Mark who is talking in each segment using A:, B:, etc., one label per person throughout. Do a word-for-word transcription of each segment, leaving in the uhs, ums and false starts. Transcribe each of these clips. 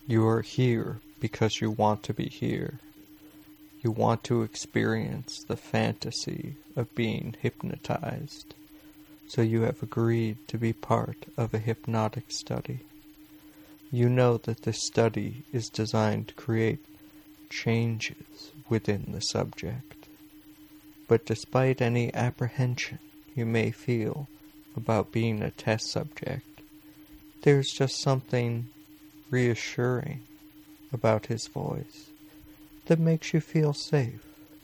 A: You are here because you want to be here. You want to experience the fantasy of being hypnotized, so you have agreed to be part of a hypnotic study. You know that this study is designed to create changes within the subject. But despite any apprehension you may feel about being a test subject, there's just something reassuring about his voice that makes you feel safe.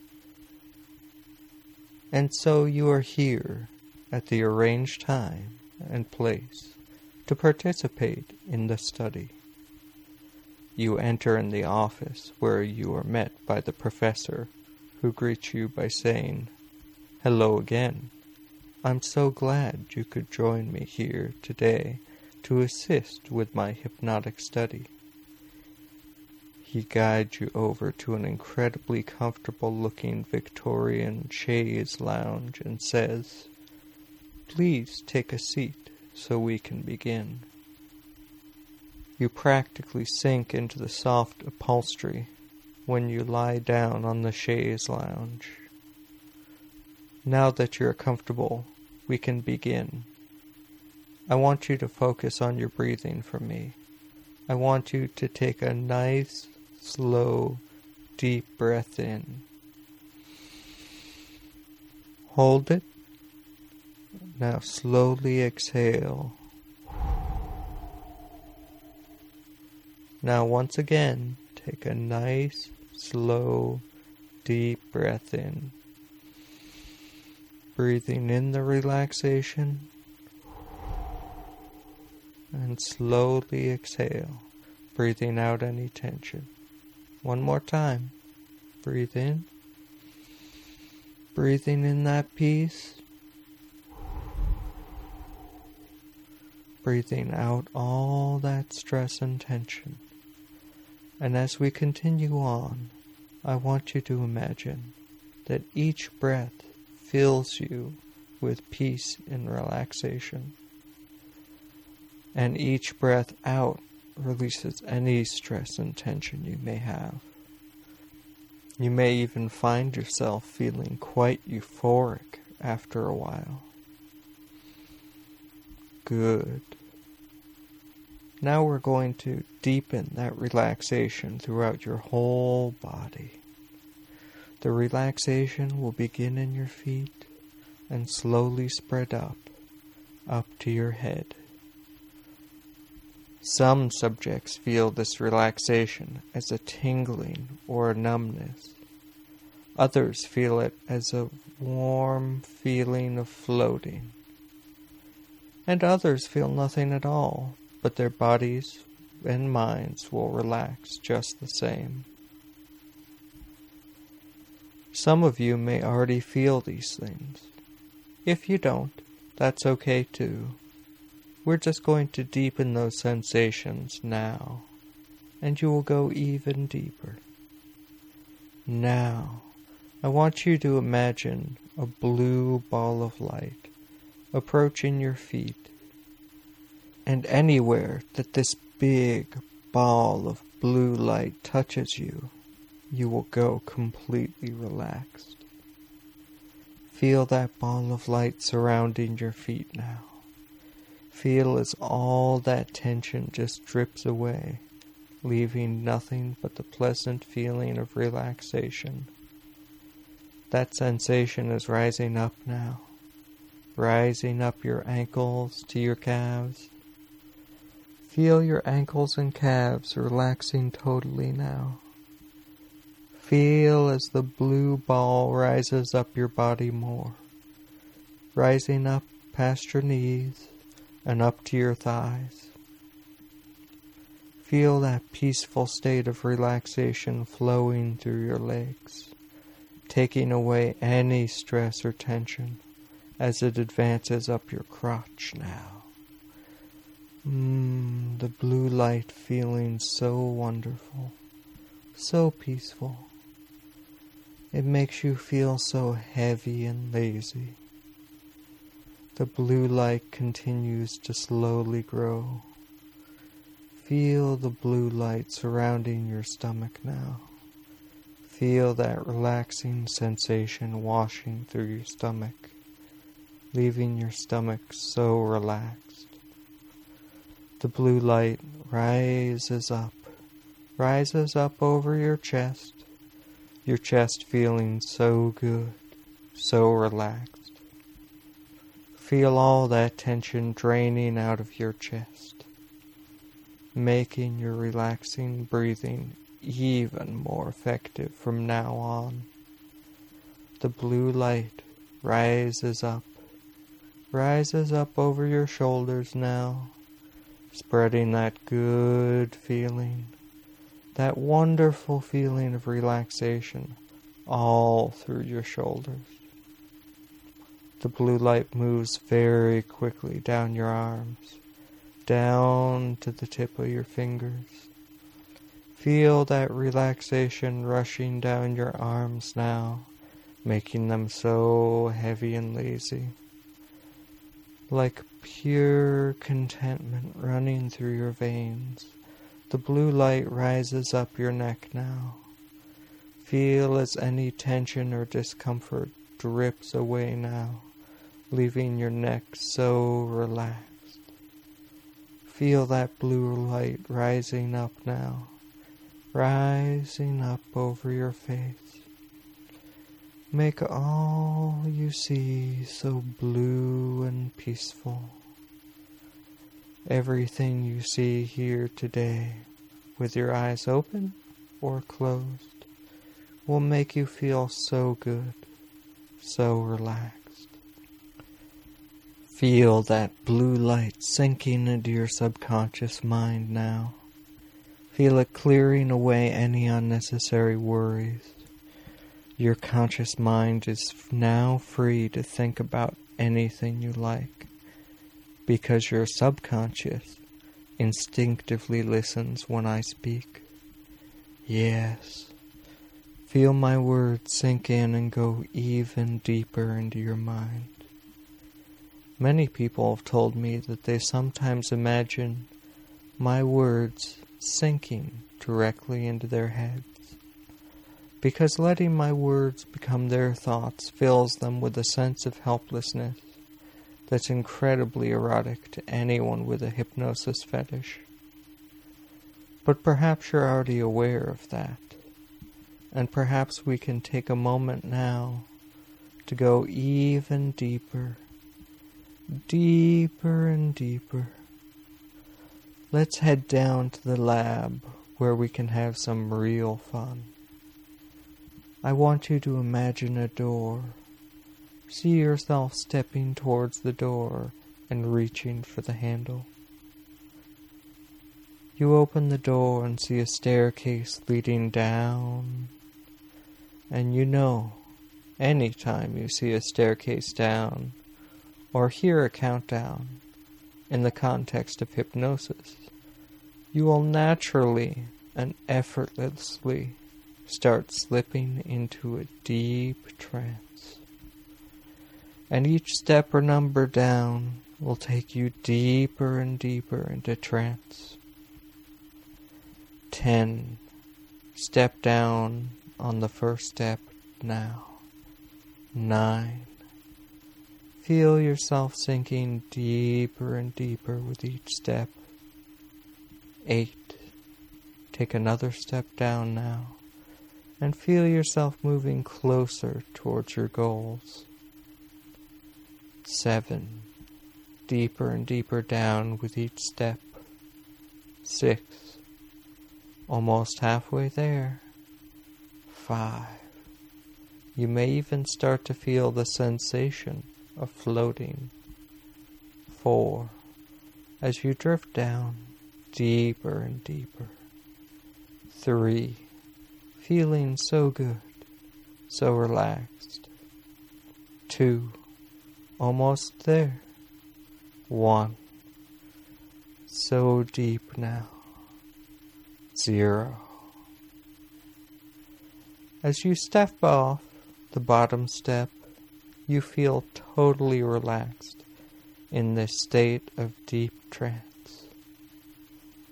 A: And so you are here at the arranged time and place to participate in the study. You enter in the office where you are met by the professor, who greets you by saying, "Hello again. I'm so glad you could join me here today to assist with my hypnotic study." He guides you over to an incredibly comfortable-looking Victorian chaise lounge and says, "Please take a seat so we can begin." You practically sink into the soft upholstery when you lie down on the chaise lounge. Now that you're comfortable, we can begin. I want you to focus on your breathing for me. I want you to take a nice, slow, deep breath in. Hold it. Now slowly exhale. Now once again, take a nice, slow, deep breath in. Breathing in the relaxation. And slowly exhale, breathing out any tension. One more time. Breathe in. Breathing in that peace. Breathing out all that stress and tension. And as we continue on, I want you to imagine that each breath fills you with peace and relaxation. And each breath out releases any stress and tension you may have. You may even find yourself feeling quite euphoric after a while. Good. Now we're going to deepen that relaxation throughout your whole body. The relaxation will begin in your feet and slowly spread up, up to your head. Some subjects feel this relaxation as a tingling or a numbness. Others feel it as a warm feeling of floating. And others feel nothing at all, but their bodies and minds will relax just the same. Some of you may already feel these things. If you don't, that's okay too. We're just going to deepen those sensations now, and you will go even deeper. Now, I want you to imagine a blue ball of light approaching your feet, and anywhere that this big ball of blue light touches you, you will go completely relaxed. Feel that ball of light surrounding your feet now. Feel as all that tension just drips away, leaving nothing but the pleasant feeling of relaxation. That sensation is rising up now, rising up your ankles to your calves. Feel your ankles and calves relaxing totally now. Feel as the blue ball rises up your body more, rising up past your knees and up to your thighs. Feel that peaceful state of relaxation flowing through your legs, taking away any stress or tension as it advances up your crotch now. Mmm, the blue light feeling so wonderful, so peaceful. It makes you feel so heavy and lazy. The blue light continues to slowly grow. Feel the blue light surrounding your stomach now. Feel that relaxing sensation washing through your stomach, leaving your stomach so relaxed. The blue light rises up, rises up over your chest, your chest feeling so good, so relaxed. Feel all that tension draining out of your chest, making your relaxing breathing even more effective from now on. The blue light rises up, rises up over your shoulders now, spreading that good feeling, that wonderful feeling of relaxation all through your shoulders. The blue light moves very quickly down your arms, down to the tip of your fingers. Feel that relaxation rushing down your arms now, making them so heavy and lazy. Like pure contentment running through your veins, the blue light rises up your neck now. Feel as any tension or discomfort drips away now, leaving your neck so relaxed. Feel that blue light rising up now, rising up over your face. Make all you see so blue and peaceful. Everything you see here today, with your eyes open or closed, will make you feel so good, so relaxed. Feel that blue light sinking into your subconscious mind now. Feel it clearing away any unnecessary worries. Your conscious mind is now free to think about anything you like, because your subconscious instinctively listens when I speak. Yes, feel my words sink in and go even deeper into your mind. Many people have told me that they sometimes imagine my words sinking directly into their heads, because letting my words become their thoughts fills them with a sense of helplessness that's incredibly erotic to anyone with a hypnosis fetish. But perhaps you're already aware of that, and perhaps we can take a moment now to go even deeper, deeper and deeper. Let's head down to the lab where we can have some real fun. I want you to imagine a door. See yourself stepping towards the door and reaching for the handle. You open the door and see a staircase leading down. And you know, anytime you see a staircase down, or hear a countdown, in the context of hypnosis, you will naturally and effortlessly start slipping into a deep trance. And each step or number down will take you deeper and deeper into trance. Ten. Step down on the first step now. Nine. Feel yourself sinking deeper and deeper with each step. Eight. Take another step down now, and feel yourself moving closer towards your goals. Seven. Deeper and deeper down with each step. Six. Almost halfway there. Five. You may even start to feel the sensation of floating. Four. As you drift down, deeper and deeper. Three. Feeling so good, so relaxed. Two. Almost there. One. So deep now. Zero. As you step off the bottom step, you feel totally relaxed in this state of deep trance.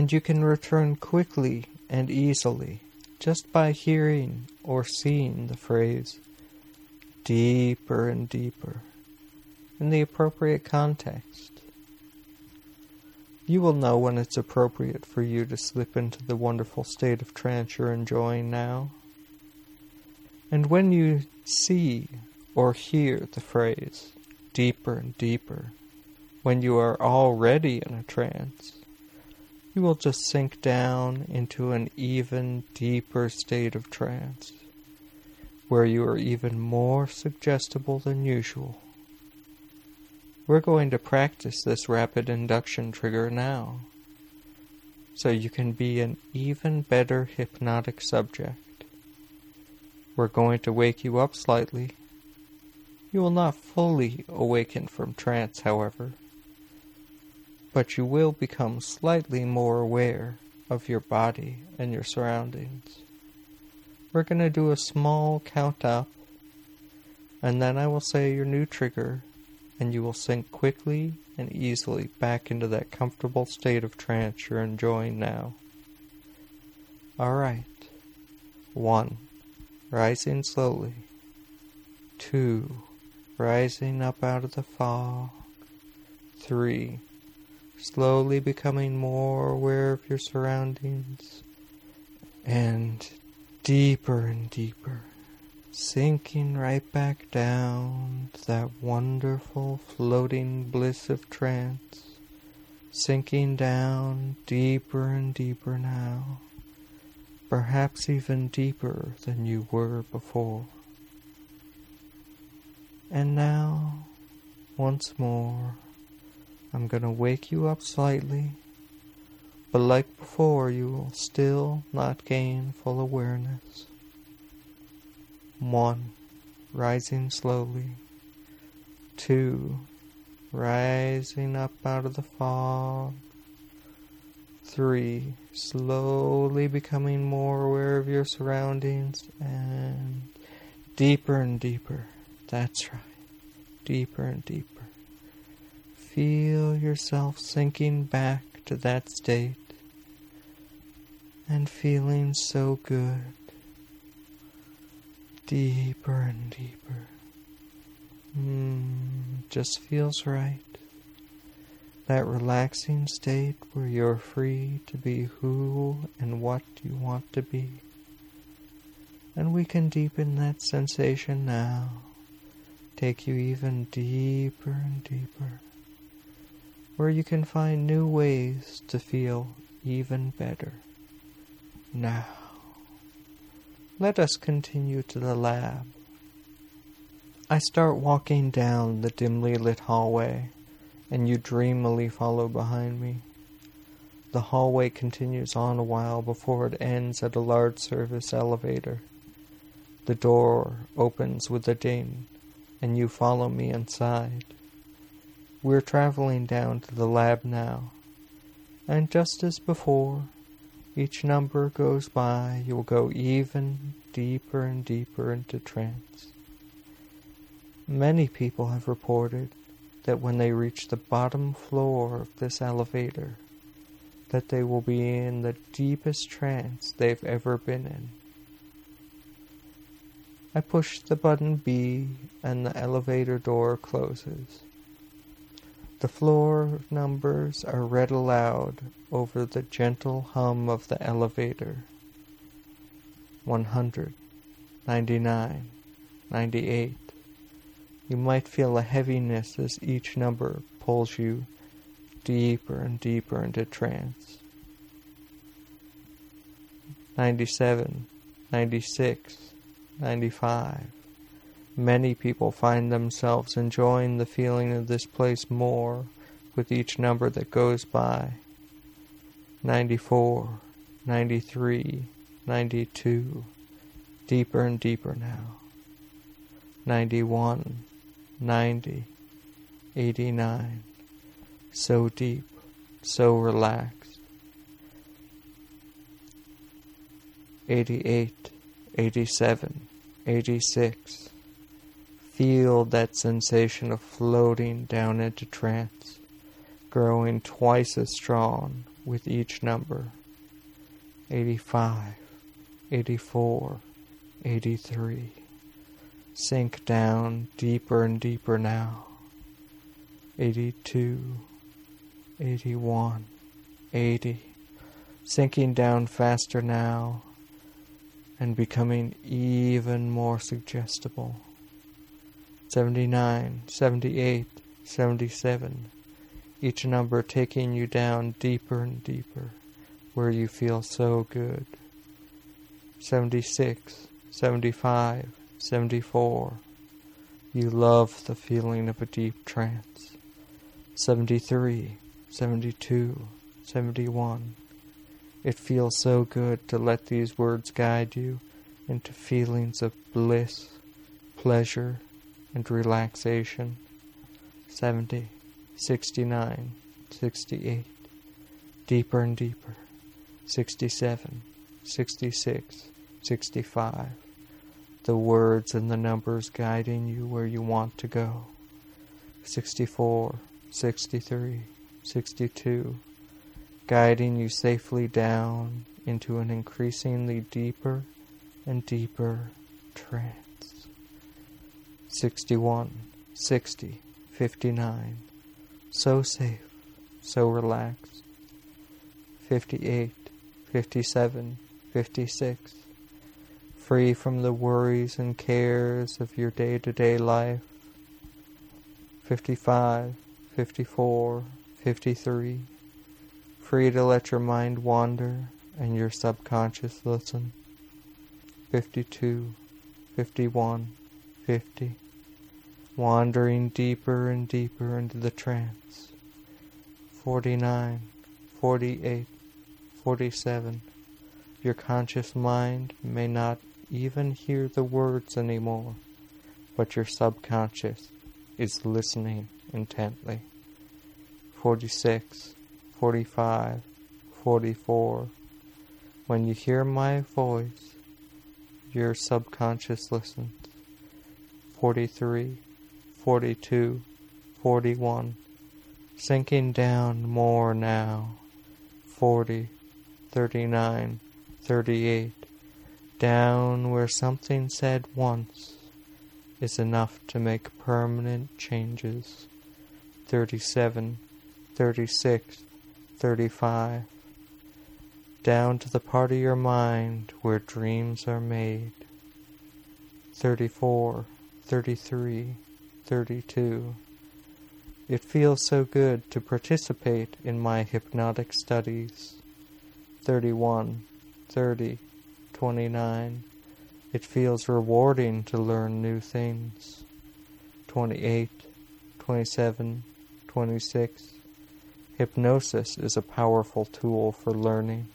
A: And you can return quickly and easily just by hearing or seeing the phrase deeper and deeper in the appropriate context. You will know when it's appropriate for you to slip into the wonderful state of trance you're enjoying now. And when you see or hear the phrase deeper and deeper, when you are already in a trance, you will just sink down into an even deeper state of trance, where you are even more suggestible than usual. We're going to practice this rapid induction trigger now, so you can be an even better hypnotic subject. We're going to wake you up slightly. You will not fully awaken from trance, however, but you will become slightly more aware of your body and your surroundings. We're going to do a small count up, and then I will say your new trigger, and you will sink quickly and easily back into that comfortable state of trance you're enjoying now. Alright. One, rising slowly. Two, rising up out of the fog. Three, slowly becoming more aware of your surroundings. And deeper and deeper, sinking right back down to that wonderful floating bliss of trance, sinking down deeper and deeper now, perhaps even deeper than you were before. And now, once more, I'm going to wake you up slightly, but like before, you will still not gain full awareness. One, rising slowly. Two, rising up out of the fog. Three, slowly becoming more aware of your surroundings, and deeper and deeper. That's right, deeper and deeper. Feel yourself sinking back to that state and feeling so good. Deeper and deeper. Mm, just feels right. That relaxing state where you're free to be who and what you want to be. And we can deepen that sensation now. Take you even deeper and deeper, where you can find new ways to feel even better. Now, let us continue to the lab. I start walking down the dimly lit hallway, and you dreamily follow behind me. The hallway continues on a while before it ends at a large service elevator. The door opens with a ding, and you follow me inside. We're traveling down to the lab now, and just as before, each number goes by, you will go even deeper and deeper into trance. Many people have reported that when they reach the bottom floor of this elevator, that they will be in the deepest trance they've ever been in. I push the button B and the elevator door closes. The floor numbers are read aloud over the gentle hum of the elevator. one hundred, ninety-nine, ninety-eight. You might feel a heaviness as each number pulls you deeper and deeper into trance. ninety-seven, ninety-six, ninety-five. Many people find themselves enjoying the feeling of this place more with each number that goes by. ninety-four, ninety-three, ninety-two. Deeper and deeper now. ninety-one, ninety, eighty-nine. So deep, so relaxed. eighty-eight, eighty-seven, eighty-six. Feel that sensation of floating down into trance, growing twice as strong with each number. eighty-five, eighty-four, eighty-three. Sink down deeper and deeper now. eighty-two, eighty-one, eighty. Sinking down faster now and becoming even more suggestible. seventy-nine, seventy-eight, seventy-seven. Each number taking you down deeper and deeper, where you feel so good. seventy-six, seventy-five, seventy-four. You love the feeling of a deep trance. seventy-three, seventy-two, seventy-one. It feels so good to let these words guide you into feelings of bliss, pleasure, and relaxation. seventy, sixty-nine, sixty-eight. Deeper and deeper. sixty-seven, sixty-six, sixty-five. The words and the numbers guiding you where you want to go. sixty-four, sixty-three, sixty-two. Guiding you safely down into an increasingly deeper and deeper trance. sixty-one, sixty, fifty-nine. So safe, so relaxed. fifty-eight, fifty-seven, fifty-six. Free from the worries and cares of your day-to-day life. fifty-five, fifty-four, fifty-three. Free to let your mind wander and your subconscious listen. fifty-two, fifty-one, fifty. Wandering deeper and deeper into the trance. forty-nine, forty-eight, forty-seven. Your conscious mind may not even hear the words anymore, but your subconscious is listening intently. forty-six, forty-five, forty-four. When you hear my voice, your subconscious listens. forty-three, forty-two, forty-one. Sinking down more now. forty, thirty-nine, thirty-eight. Down where something said once is enough to make permanent changes. thirty-seven, thirty-six, thirty-five. Down to the part of your mind where dreams are made. thirty-four, thirty-three, thirty-two. It feels so good to participate in my hypnotic studies. thirty-one, thirty, twenty-nine. It feels rewarding to learn new things. twenty-eight, twenty-seven, twenty-six. Hypnosis is a powerful tool for learning.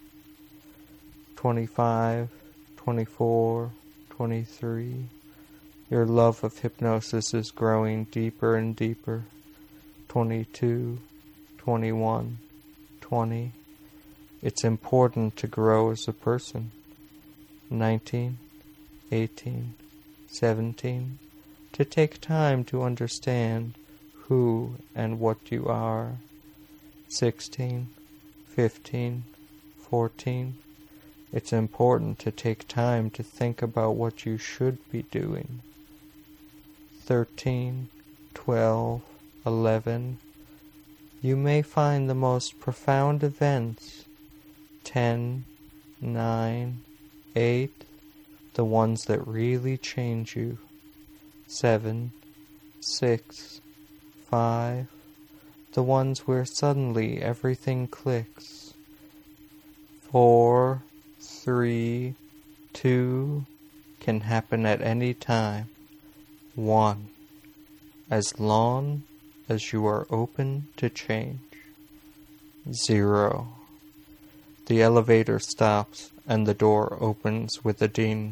A: twenty-five, twenty-four, twenty-three. Your love of hypnosis is growing deeper and deeper. twenty-two, twenty-one, twenty. It's important to grow as a person. nineteen, eighteen, seventeen. To take time to understand who and what you are. sixteen, fifteen, fourteen. It's important to take time to think about what you should be doing. thirteen, twelve, eleven. You may find the most profound events. ten, nine, eight. The ones that really change you. seven, six, five. The ones where suddenly everything clicks. four, three, two. Can happen at any time. one. As long as you are open to change. zero. The elevator stops and the door opens with a ding.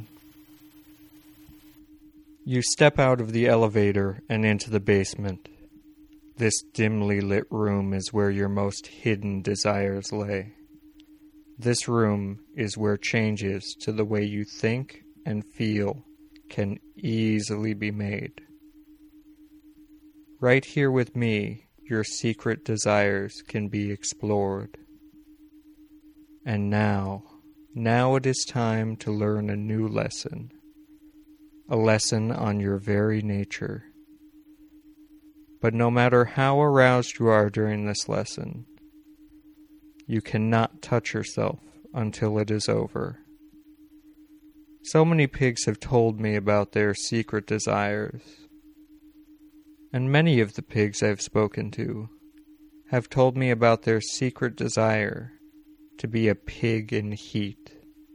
A: You step out of the elevator and into the basement. This dimly lit room is where your most hidden desires lay. This room is where changes to the way you think and feel can easily be made. Right here with me, your secret desires can be explored. And now, now it is time to learn a new lesson, a lesson on your very nature. But no matter how aroused you are during this lesson, you cannot touch yourself until it is over. So many pigs have told me about their secret desires, and many of the pigs I've spoken to have told me about their secret desire to be a pig in heat.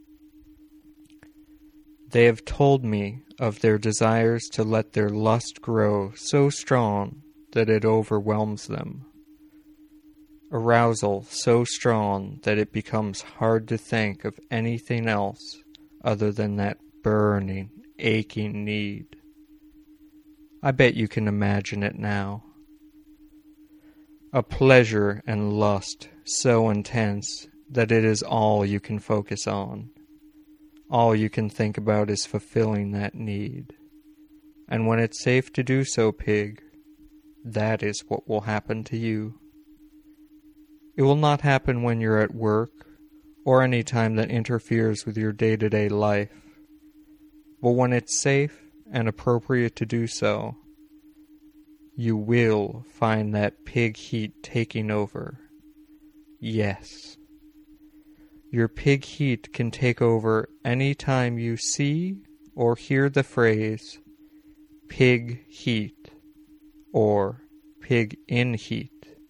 A: They have told me of their desires to let their lust grow so strong that it overwhelms them. Arousal so strong that it becomes hard to think of anything else other than that burning, aching need. I bet you can imagine it now. A pleasure and lust so intense that it is all you can focus on. All you can think about is fulfilling that need. And when it's safe to do so, pig, that is what will happen to you. It will not happen when you're at work or any time that interferes with your day-to-day life. But when it's safe and appropriate to do so, you will find that pig heat taking over. Yes. Your pig heat can take over any time you see or hear the phrase pig heat or pig in heat.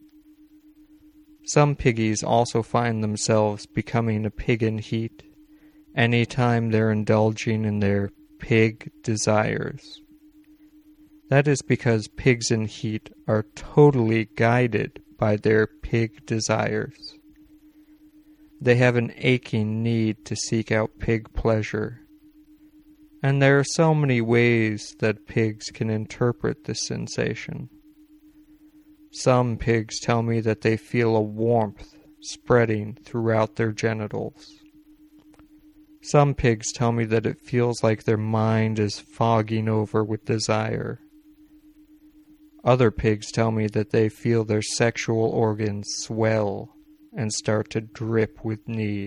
A: Some piggies also find themselves becoming a pig in heat any time they're indulging in their pig desires. That is because pigs in heat are totally guided by their pig desires. They have an aching need to seek out pig pleasure. And there are so many ways that pigs can interpret this sensation. Some pigs tell me that they feel a warmth spreading throughout their genitals. Some pigs tell me that it feels like their mind is fogging over with desire. Other pigs tell me that they feel their sexual organs swell and start to drip with need.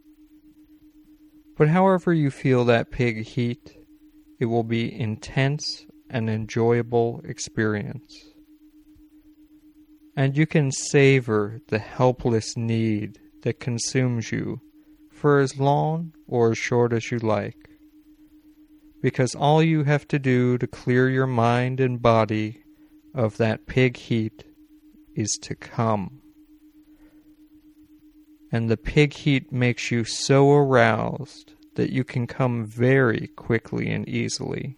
A: But however you feel that pig heat, it will be intense and enjoyable experience. And you can savor the helpless need that consumes you for as long or as short as you like. Because all you have to do to clear your mind and body of that pig heat is to come. And the pig heat makes you so aroused that you can come very quickly and easily.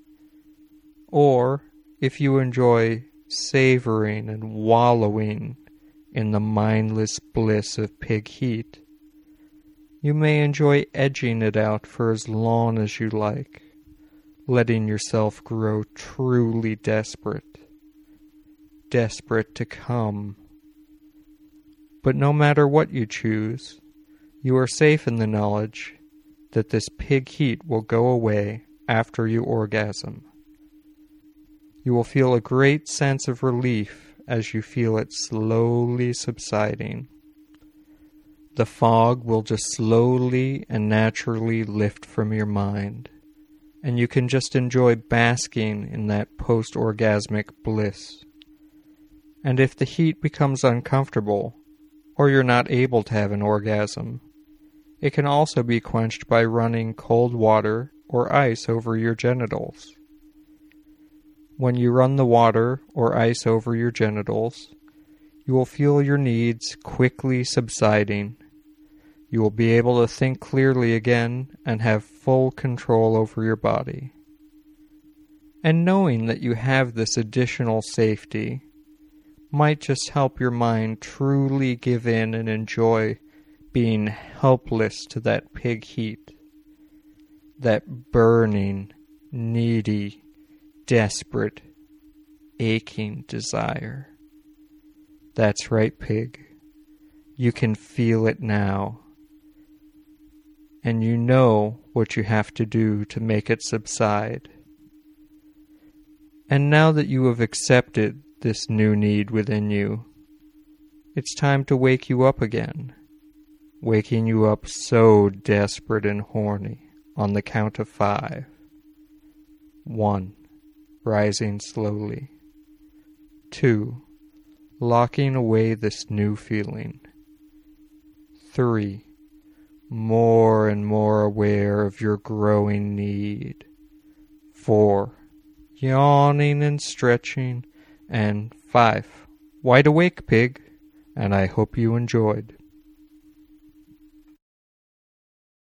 A: Or, if you enjoy savoring and wallowing in the mindless bliss of pig heat, you may enjoy edging it out for as long as you like, letting yourself grow truly desperate, desperate to come. But no matter what you choose, you are safe in the knowledge that this pig heat will go away after you orgasm. You will feel a great sense of relief as you feel it slowly subsiding. The fog will just slowly and naturally lift from your mind, and you can just enjoy basking in that post-orgasmic bliss. And if the heat becomes uncomfortable, or you're not able to have an orgasm, it can also be quenched by running cold water or ice over your genitals. When you run the water or ice over your genitals, you will feel your needs quickly subsiding. You will be able to think clearly again and have full control over your body. And knowing that you have this additional safety might just help your mind truly give in and enjoy being helpless to that pig heat, that burning, needy, desperate, aching desire. That's right, pig. You can feel it now. And you know what you have to do to make it subside. And now that you have accepted this new need within you, it's time to wake you up again. waking you up so desperate and horny on the count of five. One, rising slowly. Two, locking away this new feeling. Three, more and more aware of your growing need. Four, yawning and stretching. And five, wide awake, pig. And I hope you enjoyed.